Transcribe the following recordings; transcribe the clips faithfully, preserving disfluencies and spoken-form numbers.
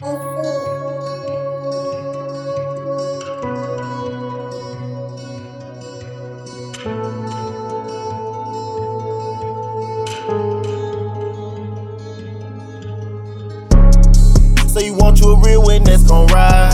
So you want you a real one that's gon' ride.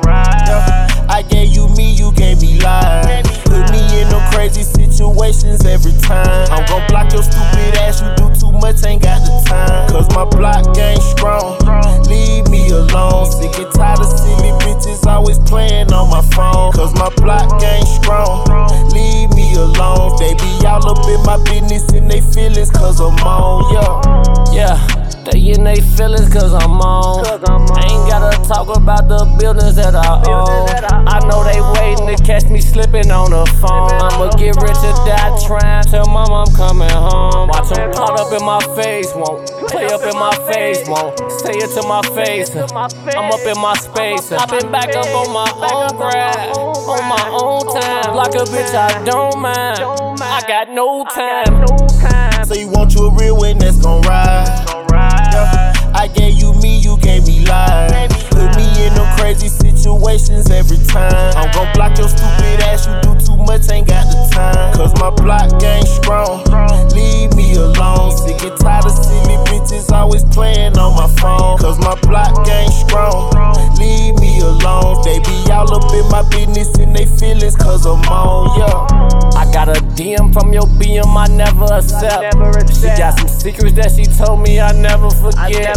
Yeah. I gave you me, you gave me lies. Put me in them crazy situations every time. I'm gon' block your stupid ass, you do too much, ain't got the time. Cause my block game strong, leave me alone. Sick and tired of silly bitches always playing on my phone. Cause my block game strong, leave me alone. They be all up in my business and they feelings cause I'm on, yeah. Yeah. They in they feelings cause I'm on. I ain't gotta talk about the buildings that I own. I know they waiting to catch me slipping on the phone. I'ma get rich or die trying. Tell mama I'm coming home. Watch them caught up in my face, won't play up in my face, won't say it to my face. I'm up in my space. I've been back up on my own grind, on my own time. Like a bitch, I don't mind. I got no time. So you want you a real one that's gon' ride. Yeah. I gave you me, you gave me lies. Put me in them crazy situations every time. I'm gon' block your stupid ass, you do too much, ain't got the time. Cause my block game strong, leave me alone. Sick and tired of silly bitches always playing on my phone. Cause my block game strong, leave me alone. They be all up in my business and they feelings cause I'm on, yeah. I got a D M from your B M I never accept. She got some secrets that she told me I never forget.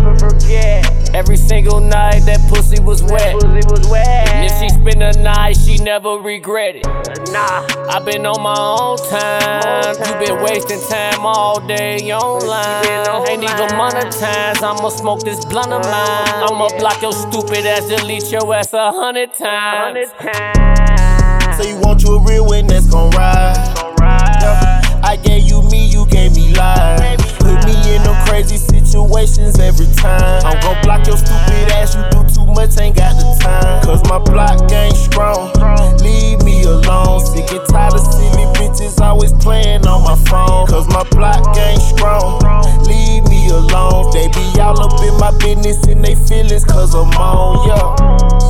Every single night that pussy was wet. And if she spend the night, she never regret it. I been on my own time. You been wasting time all day online. Ain't even monetize. I'ma smoke this blunt of mine. I'ma block your stupid ass, delete your ass a hundred times. So you want you a real one that's gon' ride. Yeah. I gave you me, you gave me lies. Put me in them crazy situations every time. I'm gon' block your stupid ass, you do too much, ain't got the time. Cause my block game strong, leave me alone. Sick and tired of silly bitches always playing on my phone. Cause my block game strong, leave me alone. They be all up in my business and they feelings cause I'm on, yeah.